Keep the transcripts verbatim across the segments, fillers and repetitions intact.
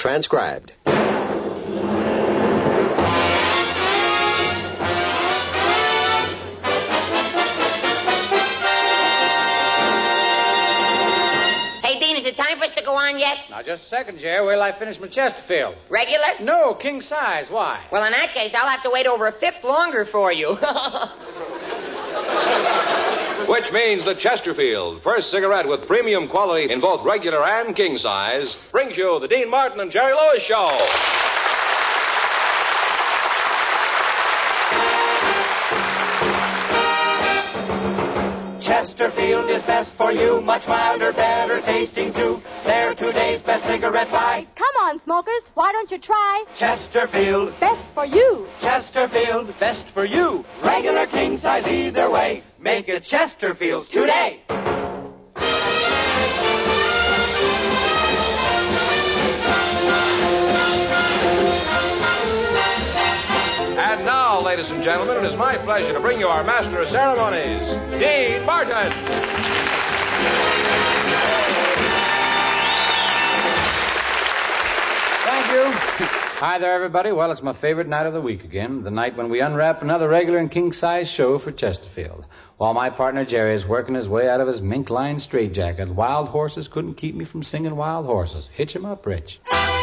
transcribed. Go on yet? Now, just a second, Jerry. Wait till I finish my Chesterfield. Regular? No, king size. Why? Well, in that case, I'll have to wait over a fifth longer for you. Which means the Chesterfield, first cigarette with premium quality in both regular and king size, brings you the Dean Martin and Jerry Lewis Show. Chesterfield is best for you, much milder, better tasting too. They're today's best cigarette buy. Come on, smokers, why don't you try Chesterfield? Best for you. Chesterfield, best for you. Regular, king size, either way. Make a Chesterfield today. And now, ladies and gentlemen, it is my pleasure to bring you our master of ceremonies, Dean Martin. Thank you. Hi there, everybody. Well, it's my favorite night of the week again, the night when we unwrap another regular and king-size show for Chesterfield. While my partner Jerry is working his way out of his mink-lined straitjacket, wild horses couldn't keep me from singing Wild Horses. Hitch 'em up, Rich.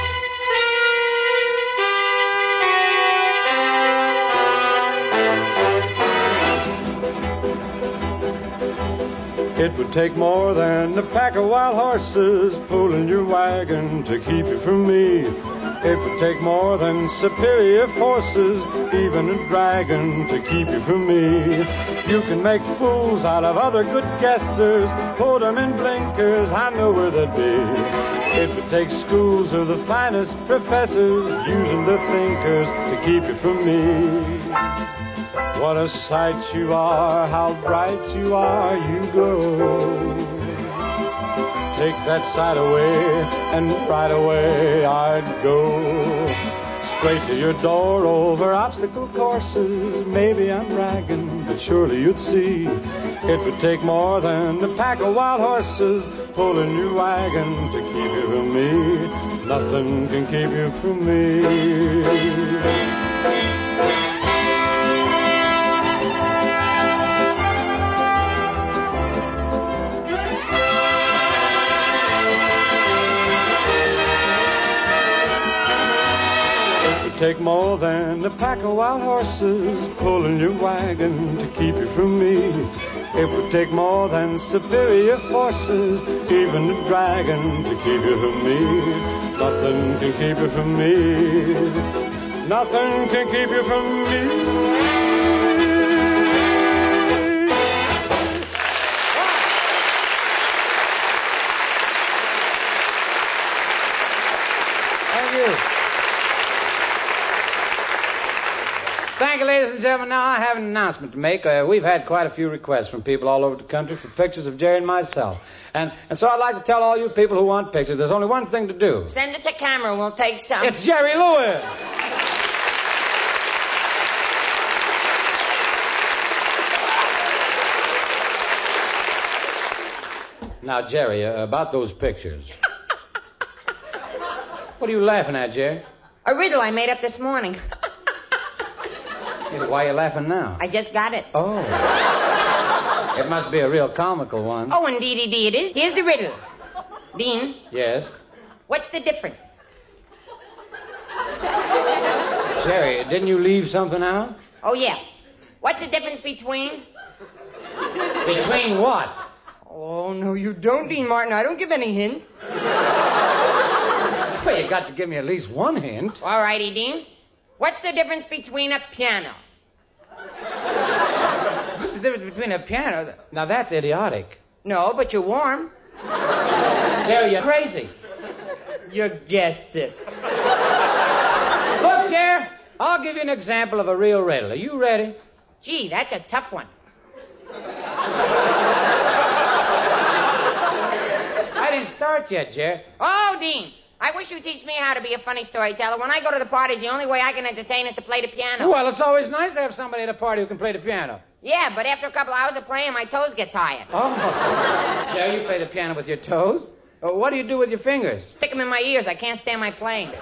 It would take more than a pack of wild horses pulling your wagon to keep you from me. It would take more than superior forces, even a dragon, to keep you from me. You can make fools out of other good guessers, put them in blinkers, I know where they'd be. It would take schools of the finest professors, using the thinkers to keep you from me. What a sight you are, how bright you are, you glow. Take that sight away, and right away I'd go. Straight to your door over obstacle courses. Maybe I'm bragging, but surely you'd see. It would take more than a pack of wild horses pulling your wagon to keep you from me. Nothing can keep you from me. Take more than a pack of wild horses pulling your wagon to keep you from me. It would take more than superior forces, even a dragon, to keep you from me. Nothing can keep you from me. Nothing can keep you from me. Thank you. Thank you, ladies and gentlemen. Now, I have an announcement to make. Uh, we've had quite a few requests from people all over the country for pictures of Jerry and myself. And, and so I'd like to tell all you people who want pictures, there's only one thing to do. Send us a camera and we'll take some. It's Jerry Lewis. Now, Jerry, uh, about those pictures. What are you laughing at, Jerry? A riddle I made up this morning. Why are you laughing now? I just got it. Oh. It must be a real comical one. Oh, indeed, indeed it is. Here's the riddle. Dean? Yes? What's the difference? Jerry, didn't you leave something out? Oh, yeah. What's the difference between? Between what? Oh, no, you don't, Dean Martin. I don't give any hints. Well, you got to give me at least one hint. All righty, Dean. What's the difference between a piano? What's the difference between a piano? Now, that's idiotic. No, but you're warm. Jerry, you're crazy. You guessed it. Look, Jerry, I'll give you an example of a real riddle. Are you ready? Gee, that's a tough one. I didn't start yet, Jerry. Oh, Dean. I wish you'd teach me how to be a funny storyteller. When I go to the parties, the only way I can entertain is to play the piano. Well, it's always nice to have somebody at a party who can play the piano. Yeah, but after a couple hours of playing, my toes get tired. Oh. Jerry, you play the piano with your toes? Uh, what do you do with your fingers? Stick them in my ears. I can't stand my playing.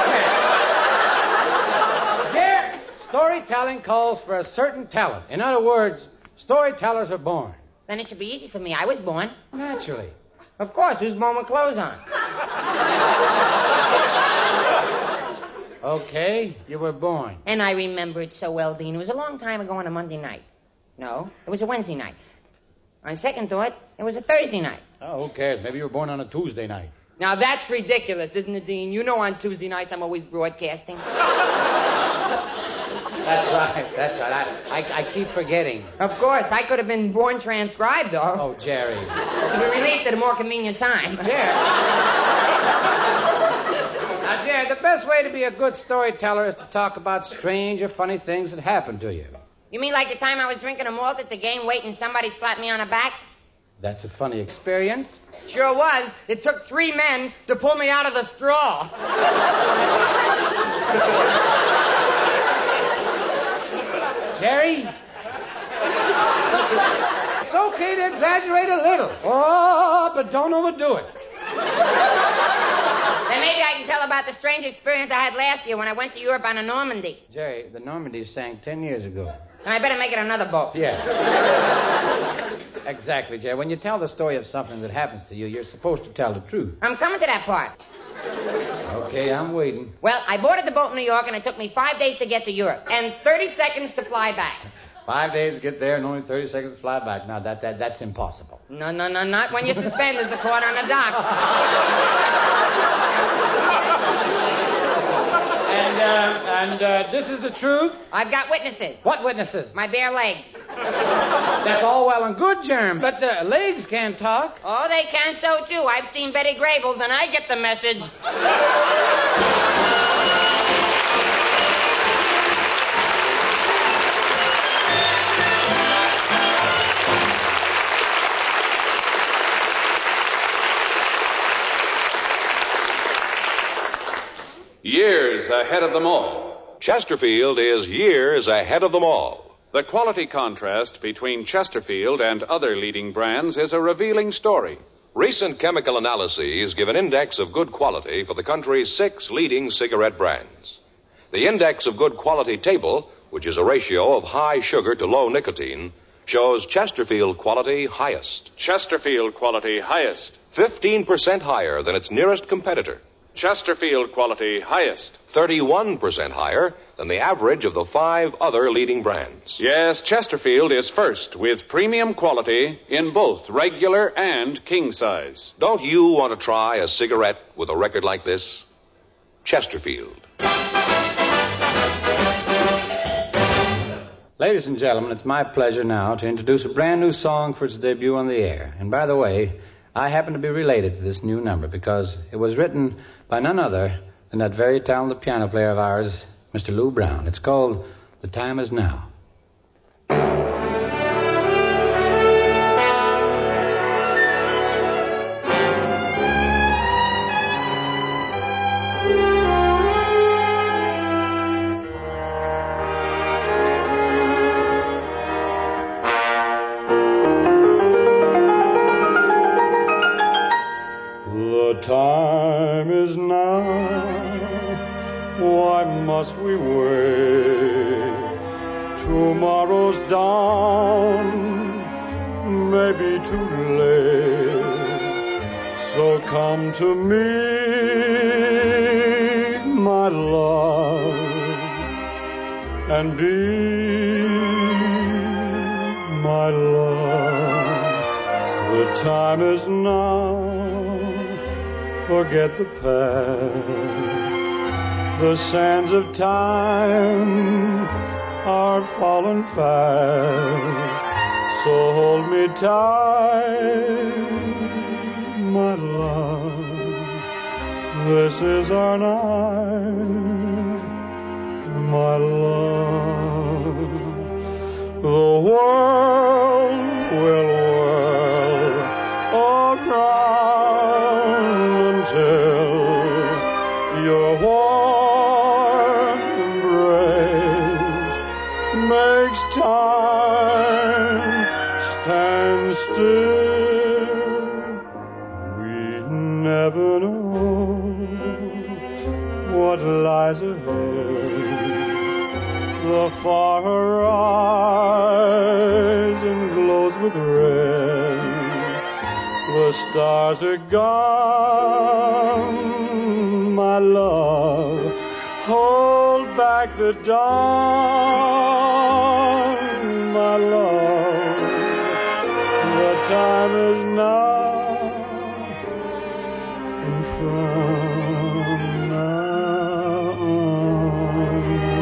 Jerry, storytelling calls for a certain talent. In other words, storytellers are born. Then it should be easy for me. I was born. Naturally. Of course. Who's born with clothes on? Okay, you were born. And I remember it so well, Dean. It was a long time ago on a Monday night. No, it was a Wednesday night. On second thought, it was a Thursday night. Oh, who cares? Maybe you were born on a Tuesday night. Now, that's ridiculous, isn't it, Dean? You know on Tuesday nights I'm always broadcasting. That's right, that's right. I, I, I keep forgetting. Of course, I could have been born transcribed, though. Oh, Jerry. To be released at a more convenient time. Jerry. Now, Jerry, the best way to be a good storyteller is to talk about strange or funny things that happen to you. You mean like the time I was drinking a malt at the game weight and somebody slapped me on the back? That's a funny experience. Sure was. It took three men to pull me out of the straw. Jerry? It's okay to exaggerate a little. Oh, but don't overdo it. Then maybe I can tell about the strange experience I had last year when I went to Europe on a Normandy. Jerry, the Normandy sank ten years ago. And I better make it another boat. Yeah. Exactly, Jerry. When you tell the story of something that happens to you, you're supposed to tell the truth. I'm coming to that part. Okay, I'm waiting. Well, I boarded the boat in New York, and it took me five days to get to Europe, and thirty seconds to fly back. Five days to get there and only thirty seconds to fly back. Now, that, that that's impossible. No, no, no, not when your suspenders are caught on a dock. And, uh, and uh, this is the truth? I've got witnesses. What witnesses? My bare legs. That's all well and good, Jeremy, but the legs can't talk. Oh, they can so, too. I've seen Betty Grable's, and I get the message. Years ahead of them all. Chesterfield is years ahead of them all. The quality contrast between Chesterfield and other leading brands is a revealing story. Recent chemical analyses give an index of good quality for the country's six leading cigarette brands. The index of good quality table, which is a ratio of high sugar to low nicotine, shows Chesterfield quality highest. Chesterfield quality highest. fifteen percent higher than its nearest competitor. Chesterfield quality highest. thirty-one percent higher than the average of the five other leading brands. Yes, Chesterfield is first with premium quality in both regular and king size. Don't you want to try a cigarette with a record like this? Chesterfield. Ladies and gentlemen, it's my pleasure now to introduce a brand new song for its debut on the air. And by the way, I happen to be related to this new number because it was written by none other than that very talented piano player of ours, Mister Lou Brown. It's called The Time Is Now. The time is now. Why must we wait? Tomorrow's dawn may be too late. So come to me, my love, and be my love. The time is now. Forget the past. The sands of time are falling fast. So hold me tight, my love. This is our night, my love. The world will whirl around until your warm embrace makes time stand still. We what lies ahead. The far horizon glows with red. The stars are gone, my love. Hold back the dawn, my love. The time is now, and from now on.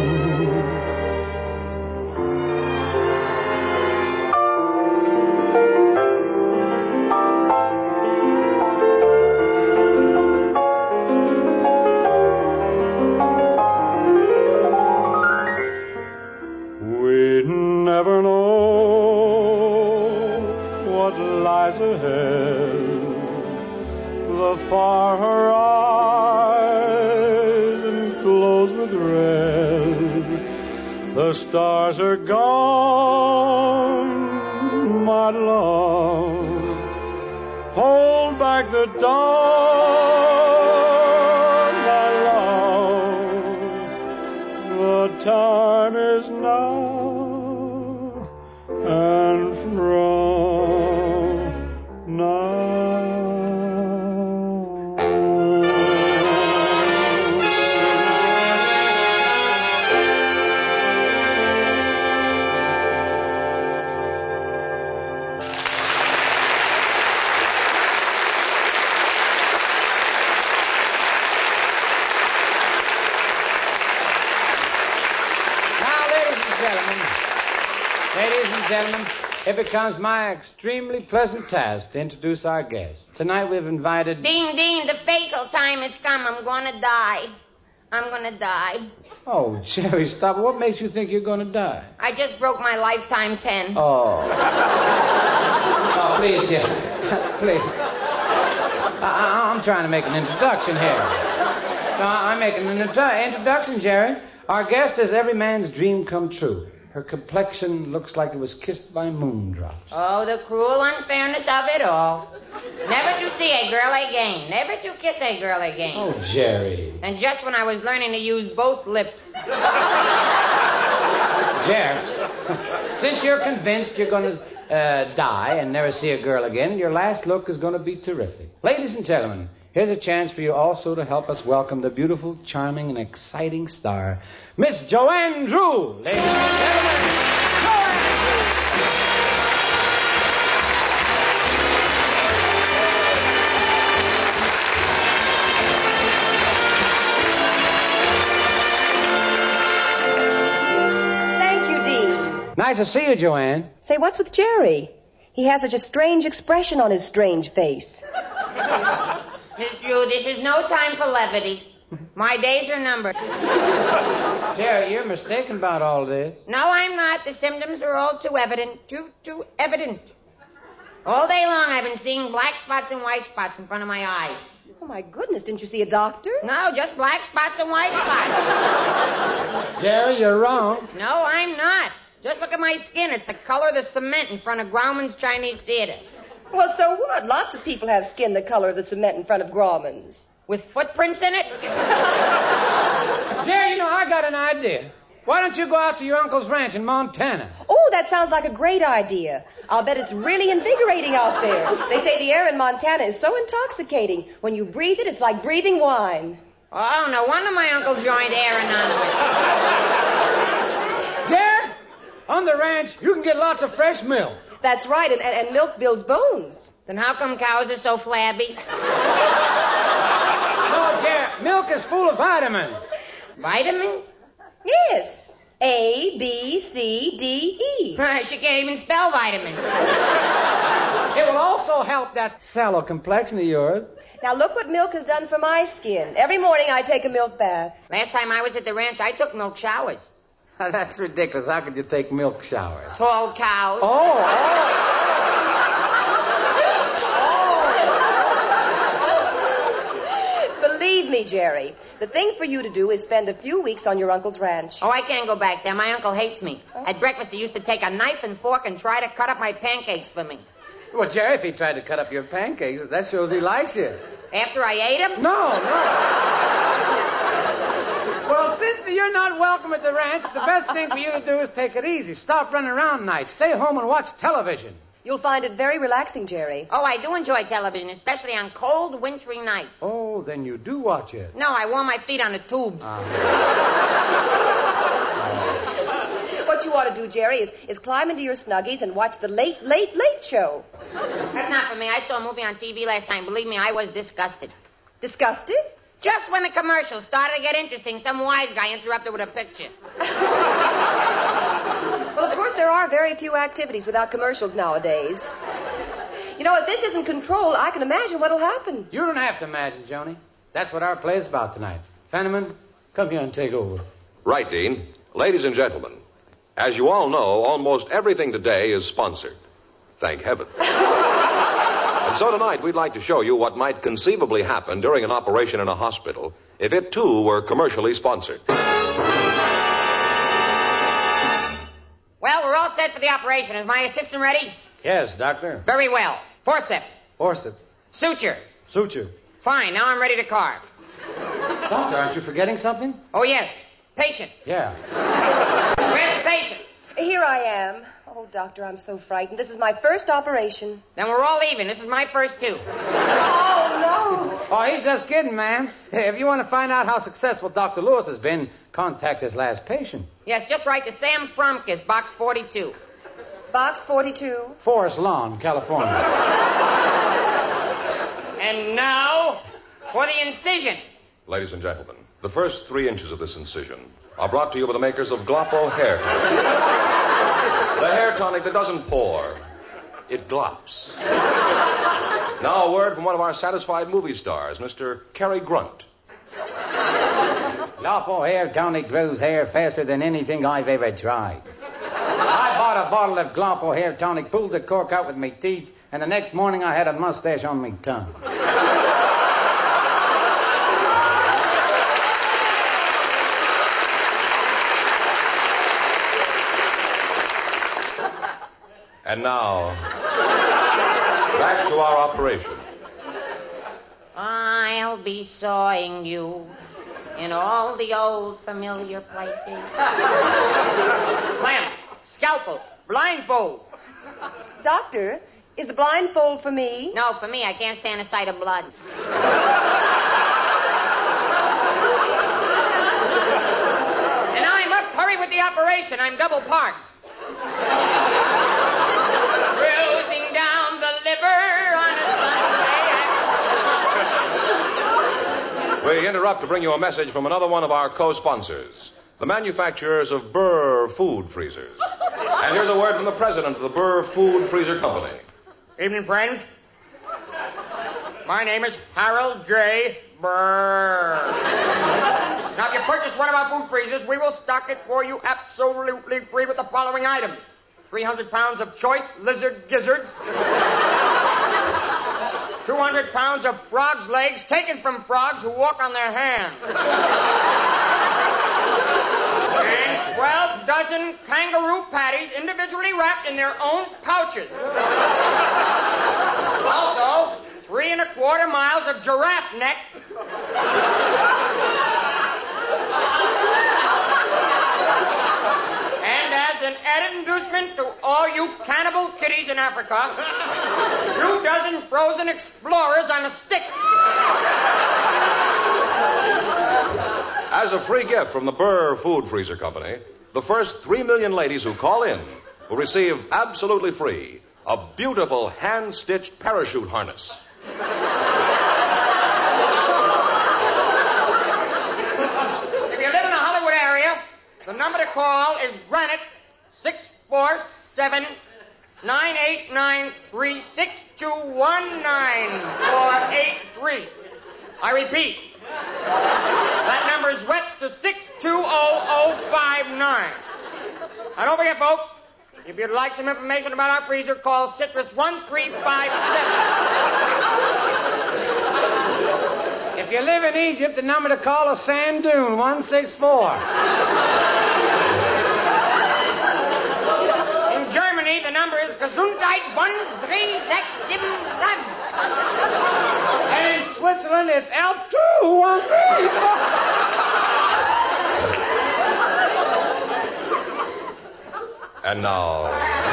We never know what lies ahead. The far horizon glows with red. The stars are gone, my love. Hold back the dawn, my love. The time is now, and from now. Ladies and gentlemen, it becomes my extremely pleasant task to introduce our guest. Tonight we've invited... Dean, Dean, the fatal time has come. I'm gonna die. I'm gonna die. Oh, Jerry, stop. What makes you think you're going to die? I just broke my lifetime pen. Oh. Oh, please, Jerry. Please. I- I'm trying to make an introduction here. No, I'm making an introdu- introduction, Jerry. Our guest is every man's dream come true. Her complexion looks like it was kissed by moondrops. Oh, the cruel unfairness of it all. Never to see a girl again. Never to kiss a girl again. Oh, Jerry. And just when I was learning to use both lips. Jerry, since you're convinced you're going to uh, die and never see a girl again, your last look is going to be terrific. Ladies and gentlemen, here's a chance for you also to help us welcome the beautiful, charming, and exciting star, Miss Joanne Drew. Ladies and gentlemen, Joanne Drew. Thank you, Dean. Nice to see you, Joanne. Say, what's with Jerry? He has such a strange expression on his strange face. Miss Drew, this is no time for levity. My days are numbered. Jerry, you're mistaken about all this. No, I'm not. The symptoms are all too evident. Too, too evident. All day long I've been seeing black spots and white spots in front of my eyes. Oh, my goodness, didn't you see a doctor? No, just black spots and white spots. Jerry, you're wrong. No, I'm not. Just look at my skin. It's the color of the cement in front of Grauman's Chinese Theater. Well, so what? Lots of people have skin the color of the cement in front of Grauman's. With footprints in it? Jerry, you know, I got an idea. Why don't you go out to your uncle's ranch in Montana? Oh, that sounds like a great idea. I'll bet it's really invigorating out there. They say the air in Montana is so intoxicating. When you breathe it, it's like breathing wine. Oh, no wonder my uncle joined Air Anonymous. Jerry, on the ranch, you can get lots of fresh milk. That's right, and, and, and milk builds bones. Then how come cows are so flabby? No, Jerry, milk is full of vitamins. Vitamins? Yes. A, B, C, D, E. She can't even spell vitamins. It will also help that sallow complexion of yours. Now look what milk has done for my skin. Every morning I take a milk bath. Last time I was at the ranch, I took milk showers. That's ridiculous. How could you take milk showers? Tall cows. Oh, oh. Believe me, Jerry, the thing for you to do is spend a few weeks on your uncle's ranch. Oh, I can't go back there. My uncle hates me. Oh. At breakfast, he used to take a knife and fork and try to cut up my pancakes for me. Well, Jerry, if he tried to cut up your pancakes, that shows he likes you. After I ate them? No, no. you're not welcome at the ranch, the best thing for you to do is take it easy. Stop running around nights. Stay home and watch television. You'll find it very relaxing, Jerry. Oh, I do enjoy television, especially on cold, wintry nights. Oh, then you do watch it. No, I warm my feet on the tubes. Uh-huh. What you ought to do, Jerry, is, is climb into your Snuggies and watch the Late, Late, Late Show. That's not for me. I saw a movie on T V last night. Believe me, I was disgusted. Disgusted? Just when the commercials started to get interesting, some wise guy interrupted with a picture. Well, of course, there are very few activities without commercials nowadays. You know, if this isn't controlled, I can imagine what'll happen. You don't have to imagine, Joni. That's what our play is about tonight. Fenneman, come here and take over. Right, Dean. Ladies and gentlemen, as you all know, almost everything today is sponsored. Thank heaven. And so tonight, we'd like to show you what might conceivably happen during an operation in a hospital if it, too, were commercially sponsored. Well, we're all set for the operation. Is my assistant ready? Yes, doctor. Very well. Forceps. Forceps. Suture. Suture. Fine. Now I'm ready to carve. Doctor, aren't you forgetting something? Oh, yes. Patient. Yeah. Where's the patient? Here I am. Oh, doctor, I'm so frightened. This is my first operation. Then we're all even. This is my first, too. Oh, no. Oh, he's just kidding, ma'am. If you want to find out how successful Doctor Lewis has been, contact his last patient. Yes, just write to Sam Fromkes, box forty-two. Box forty-two. Forest Lawn, California. And now for the incision. Ladies and gentlemen, the first three inches of this incision are brought to you by the makers of Gloppo Hair Tonic. The hair tonic that doesn't pour, it glops. Now a word from one of our satisfied movie stars, Mister Cary Grunt. Gloppo Hair Tonic grows hair faster than anything I've ever tried. I bought a bottle of Gloppo Hair Tonic, pulled the cork out with my teeth, and the next morning I had a mustache on my tongue. And now, back to our operation. I'll be sawing you in all the old familiar places. Clamps, scalpel, blindfold. Doctor, is the blindfold for me? No, for me. I can't stand the sight of blood. And now I must hurry with the operation. I'm double parked. Cruising down the liver on a Sunday. We interrupt to bring you a message from another one of our co-sponsors, the manufacturers of Burr Food Freezers. And here's a word from the president of the Burr Food Freezer Company. Evening, friends. My name is Harold J. Burr. Now, if you purchase one of our food freezers, we will stock it for you absolutely free with the following items. three hundred pounds of choice lizard gizzards. two hundred pounds of frog's legs taken from frogs who walk on their hands. And twelve dozen kangaroo patties individually wrapped in their own pouches. Also, three and a quarter miles of giraffe neck. And as an added inducement to all you cannibal kitties in Africa, two dozen frozen explorers on a stick. As a free gift from the Burr Food Freezer Company, the first three million ladies who call in will receive absolutely free a beautiful hand-stitched parachute harness. If you live in the Hollywood area, the number to call is Granite six four seven, nine eight nine, three six two one nine four eight three. I repeat, that number is wet to six two zero zero five nine. Now, don't forget, folks, if you'd like some information about our freezer, call Citrus one three five seven. If you live in Egypt, the number to call is Sand Dune one six four. In Germany, the number is Gesundheit one three six seven seven. And in Switzerland, it's Alp two one three four. And now,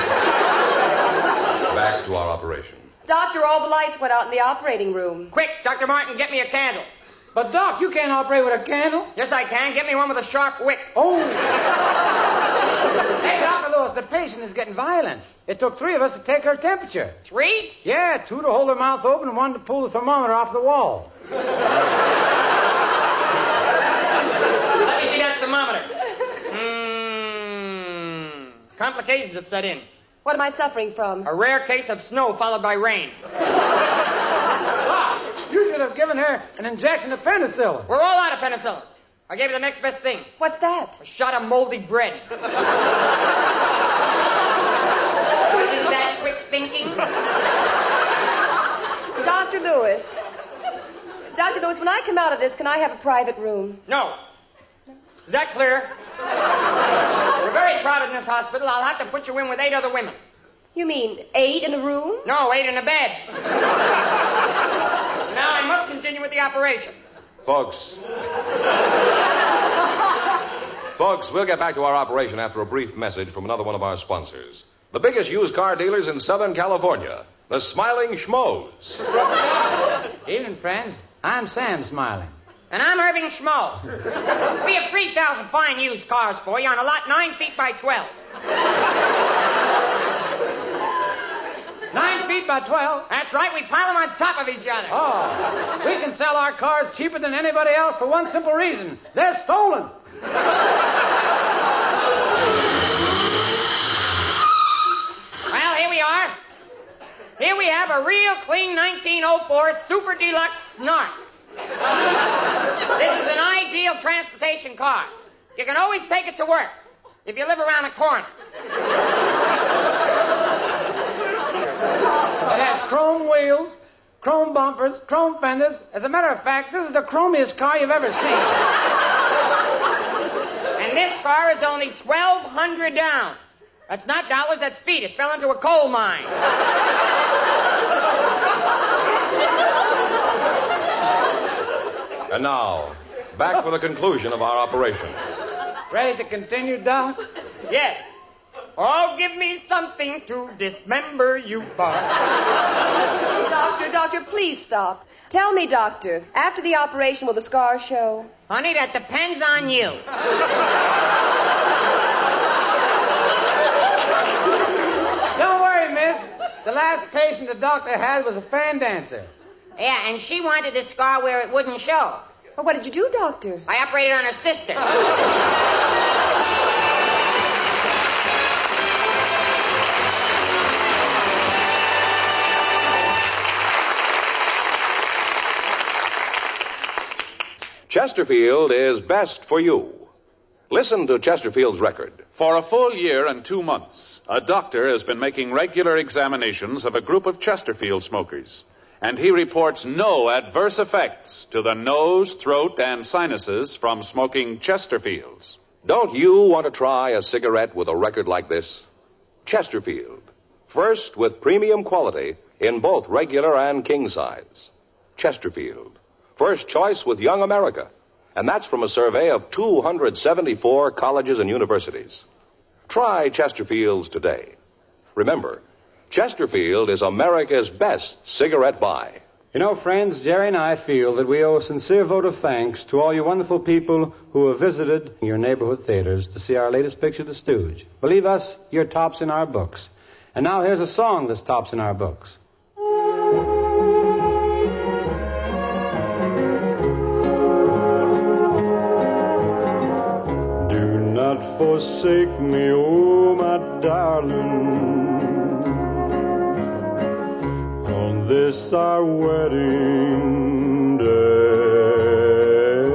back to our operation. Doctor, all the lights went out in the operating room. Quick, Doctor Martin, get me a candle. But, Doc, you can't operate with a candle. Yes, I can. Get me one with a sharp wick. Oh. Hey, Doctor Lewis, the patient is getting violent. It took three of us to take her temperature. Three? Yeah, two to hold her mouth open and one to pull the thermometer off the wall. Let me see that thermometer. Hmm. Complications have set in. What am I suffering from? A rare case of snow followed by rain. Doc, you should have given her an injection of penicillin. We're all out of penicillin. I gave her the next best thing. What's that? A shot of moldy bread. Isn't that quick thinking? Doctor Lewis. Doctor Lewis, when I come out of this, can I have a private room? No. Is that clear? We're very crowded in this hospital. I'll have to put you in with eight other women. You mean eight in a room? No, eight in a bed. Now I must continue with the operation. Folks. Folks, we'll get back to our operation after a brief message from another one of our sponsors. The biggest used car dealers in Southern California, the Smiling Schmoes. Evening, friends. I'm Sam Smiling. And I'm Irving Schmo. We have three thousand fine used cars for you on a lot nine feet by twelve. Nine feet by twelve? That's right. We pile them on top of each other. Oh, we can sell our cars cheaper than anybody else for one simple reason. They're stolen. Well, here we are. Here we have a real clean nineteen oh four Super Deluxe Snark. This is an ideal transportation car. You can always take it to work if you live around the corner. It has chrome wheels, chrome bumpers, chrome fenders. As a matter of fact, this is the chromiest car you've ever seen. And this car is only twelve hundred down. That's not dollars, that's feet. It fell into a coal mine. And now, back for the conclusion of our operation. Ready to continue, Doc? Yes. Oh, give me something to dismember you by. Doctor, doctor, please stop. Tell me, doctor, after the operation, will the scars show? Honey, that depends on you. Don't worry, miss. The last patient the doctor had was a fan dancer. Yeah, and she wanted the scar where it wouldn't show. Well, what did you do, doctor? I operated on her sister. Chesterfield is best for you. Listen to Chesterfield's record. For a full year and two months, a doctor has been making regular examinations of a group of Chesterfield smokers, and he reports no adverse effects to the nose, throat, and sinuses from smoking Chesterfields. Don't you want to try a cigarette with a record like this? Chesterfield. First with premium quality in both regular and king size. Chesterfield. First choice with Young America. And that's from a survey of two hundred seventy-four colleges and universities. Try Chesterfields today. Remember, Chesterfield is America's best cigarette buy. You know, friends, Jerry and I feel that we owe a sincere vote of thanks to all you wonderful people who have visited your neighborhood theaters to see our latest picture, The Stooge. Believe us, you're tops in our books. And now here's a song that's tops in our books. Do not forsake me, oh my darling, on this our wedding day.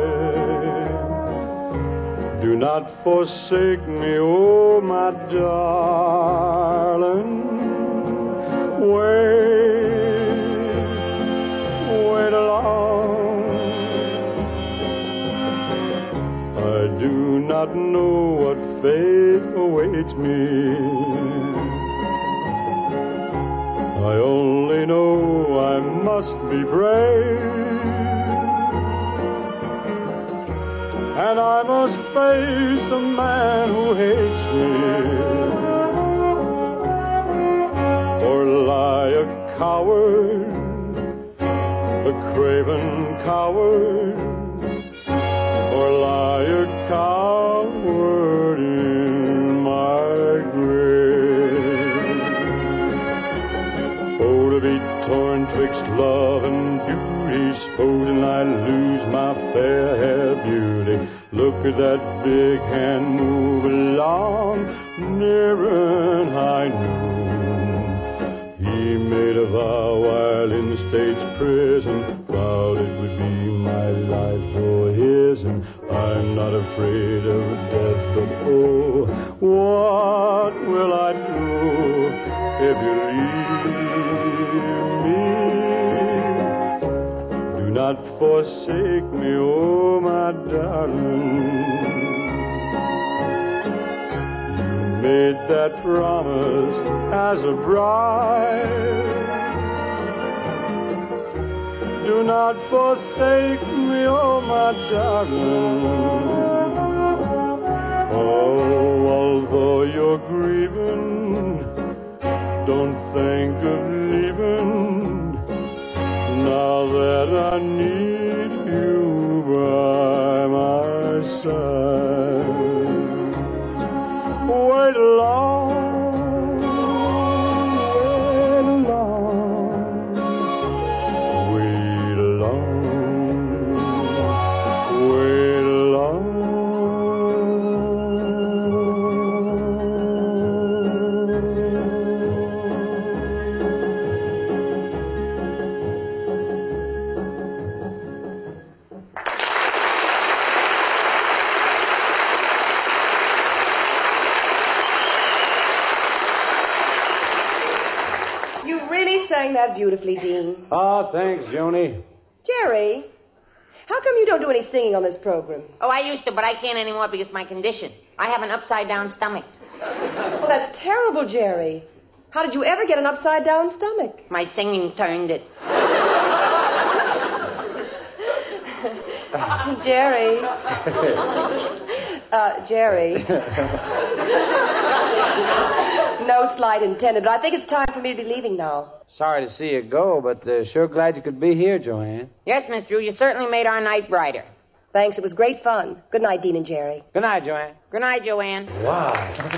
Do not forsake me, oh my darling. Wait, wait long. I do not know what fate awaits me. I only know I must be brave, and I must face a man who hates me. coward, a craven coward, or lie a coward in my grave. Oh, to be torn twixt love and duty, supposing I lose my fair hair beauty. Look at that big hand move along, nearer and high noon. He made a vow while in the state's prison, vowed it would be my life for his, and I'm not afraid of death, but oh, what will I do if you leave me? Do not forsake me, oh my darling. You made that promise as a bride. Do not forsake me, oh my darling. Oh, although you're grieving, don't think of leaving, now that I need you by my side. Wait long, wait long, wait long, wait long. You really sang that beautifully, Dean. Oh, thanks, Joni. Jerry, how come you don't do any singing on this program? Oh, I used to, but I can't anymore because of my condition. I have an upside-down stomach. Well, that's terrible, Jerry. How did you ever get an upside-down stomach? My singing turned it. Jerry. Uh, Jerry. No slight intended, but I think it's time for me to be leaving now. Sorry to see you go, but uh, sure glad you could be here, Joanne. Yes, Miss Drew, you certainly made our night brighter. Thanks, it was great fun. Good night, Dean and Jerry. Good night, Joanne. Good night, Joanne. Wow.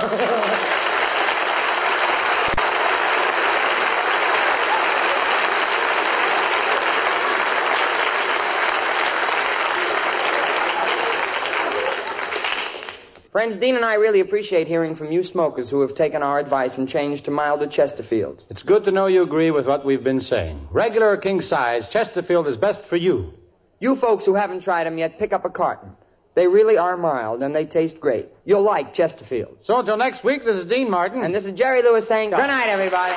Friends, Dean and I really appreciate hearing from you smokers who have taken our advice and changed to milder Chesterfields. It's good to know you agree with what we've been saying. Regular or king size, Chesterfield is best for you. You folks who haven't tried them yet, pick up a carton. They really are mild, and they taste great. You'll like Chesterfield. So until next week, this is Dean Martin. And this is Jerry Lewis saying good night, everybody.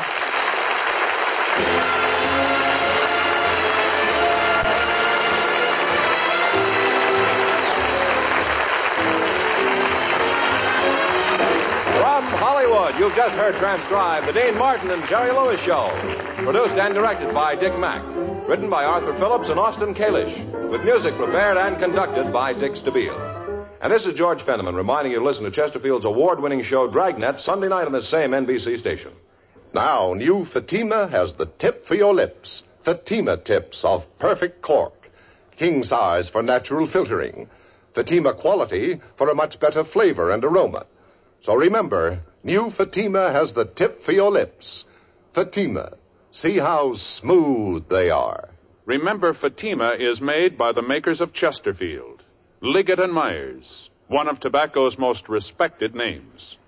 Hollywood, you've just heard transcribed the Dean Martin and Jerry Lewis Show. Produced and directed by Dick Mack. Written by Arthur Phillips and Austin Kalish. With music prepared and conducted by Dick Stabile. And this is George Fenneman reminding you to listen to Chesterfield's award-winning show Dragnet Sunday night on this same N B C station. Now, new Fatima has the tip for your lips. Fatima tips of perfect cork. King size for natural filtering. Fatima quality for a much better flavor and aroma. So remember, new Fatima has the tip for your lips. Fatima. See how smooth they are. Remember, Fatima is made by the makers of Chesterfield, Liggett and Myers, one of tobacco's most respected names.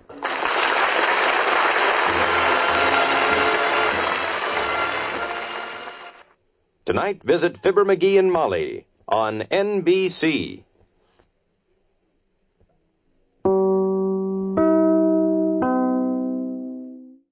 Tonight, visit Fibber McGee and Molly on N B C.